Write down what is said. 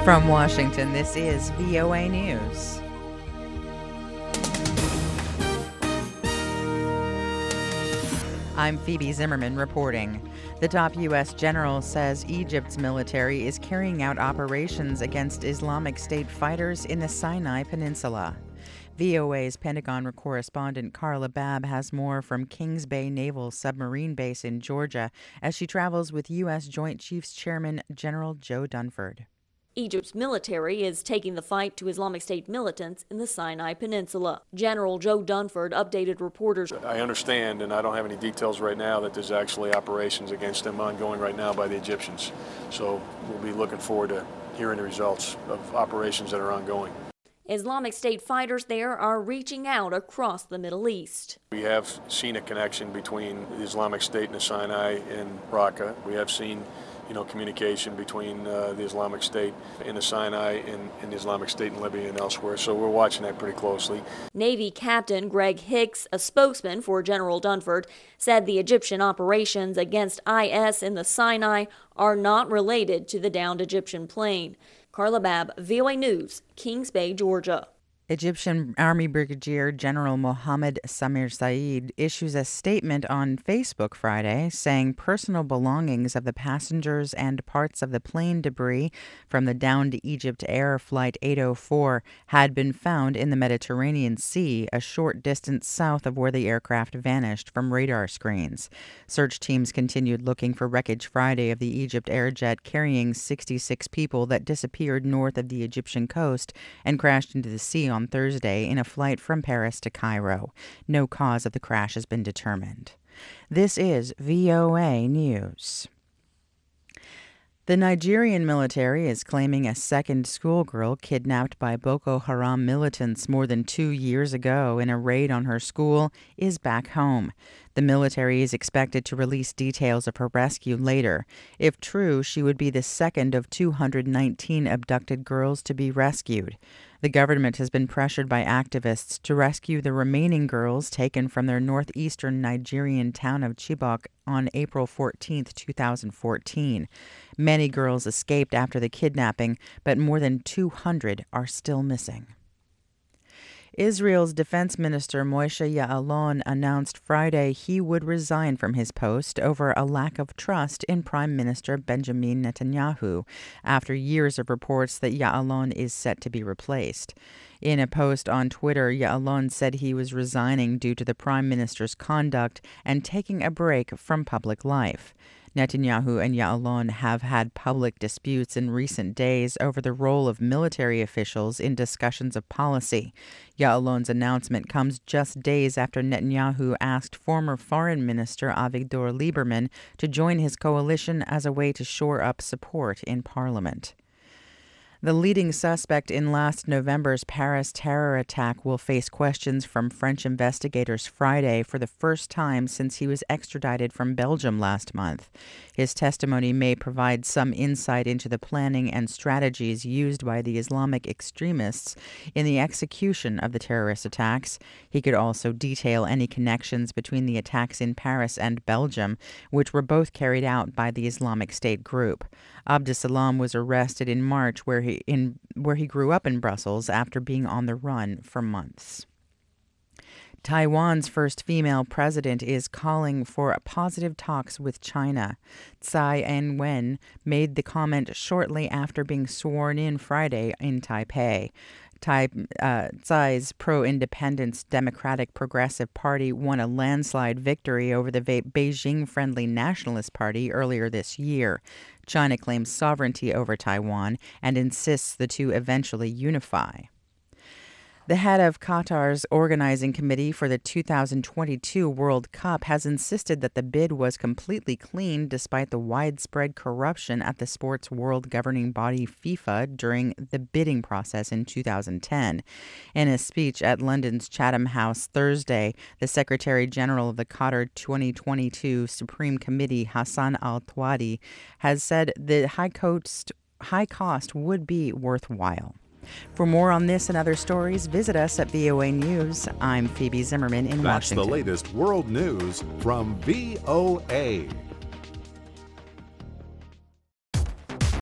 From Washington, this is VOA News. I'm Phoebe Zimmerman reporting. The top U.S. general says Egypt's military is carrying out operations against Islamic State fighters in the Sinai Peninsula. VOA's Pentagon correspondent Carla Babb has more from Kings Bay Naval Submarine Base in Georgia as she travels with U.S. Joint Chiefs Chairman General Joe Dunford. Egypt's military is taking the fight to Islamic State militants in the Sinai Peninsula. General Joe Dunford updated reporters. I understand, and I don't have any details right now, that there's actually operations against them ongoing right now by the Egyptians. So we'll be looking forward to hearing the results of operations that are ongoing. Islamic State fighters there are reaching out across the Middle East. We have seen a connection between the Islamic State and the Sinai and Raqqa. We have seen communication between the Islamic State in the Sinai and the Islamic State in Libya and elsewhere. So we're watching that pretty closely. Navy Captain Greg Hicks, a spokesman for General Dunford, said the Egyptian operations against IS in the Sinai are not related to the downed Egyptian plane. Carla Babb, VOA News, Kings Bay, Georgia. Egyptian Army Brigadier General Mohammed Samir Said issues a statement on Facebook Friday saying personal belongings of the passengers and parts of the plane debris from the downed Egypt Air Flight 804 had been found in the Mediterranean Sea, a short distance south of where the aircraft vanished from radar screens. Search teams continued looking for wreckage Friday of the Egypt Airjet carrying 66 people that disappeared north of the Egyptian coast and crashed into the sea on Thursday in a flight from Paris to Cairo. No cause of the crash has been determined. This is VOA News. The Nigerian military is claiming a second schoolgirl kidnapped by Boko Haram militants more than 2 years ago in a raid on her school is back home. The military is expected to release details of her rescue later. If true, she would be the second of 219 abducted girls to be rescued. The government has been pressured by activists to rescue the remaining girls taken from their northeastern Nigerian town of Chibok on April 14, 2014. Many girls escaped after the kidnapping, but more than 200 are still missing. Israel's defense minister Moshe Ya'alon announced Friday he would resign from his post over a lack of trust in Prime Minister Benjamin Netanyahu, after years of reports that Ya'alon is set to be replaced. In a post on Twitter, Ya'alon said he was resigning due to the Prime Minister's conduct and taking a break from public life. Netanyahu and Ya'alon have had public disputes in recent days over the role of military officials in discussions of policy. Ya'alon's announcement comes just days after Netanyahu asked former Foreign Minister Avigdor Lieberman to join his coalition as a way to shore up support in parliament. The leading suspect in last November's Paris terror attack will face questions from French investigators Friday for the first time since he was extradited from Belgium last month. His testimony may provide some insight into the planning and strategies used by the Islamic extremists in the execution of the terrorist attacks. He could also detail any connections between the attacks in Paris and Belgium, which were both carried out by the Islamic State group. Abdeslam was arrested in March where he grew up in Brussels after being on the run for months. Taiwan's first female president is calling for positive talks with China. Tsai Ing-wen made the comment shortly after being sworn in Friday in Taipei. Tsai's pro-independence Democratic Progressive Party won a landslide victory over the Beijing-friendly Nationalist Party earlier this year. China claims sovereignty over Taiwan and insists the two eventually unify. The head of Qatar's organizing committee for the 2022 World Cup has insisted that the bid was completely clean despite the widespread corruption at the sport's world governing body FIFA during the bidding process in 2010. In a speech at London's Chatham House Thursday, the Secretary General of the Qatar 2022 Supreme Committee, Hassan Al-Thawadi, has said the high cost would be worthwhile. For more on this and other stories, visit us at VOA News. I'm Phoebe Zimmerman in Washington. That's the latest world news from VOA.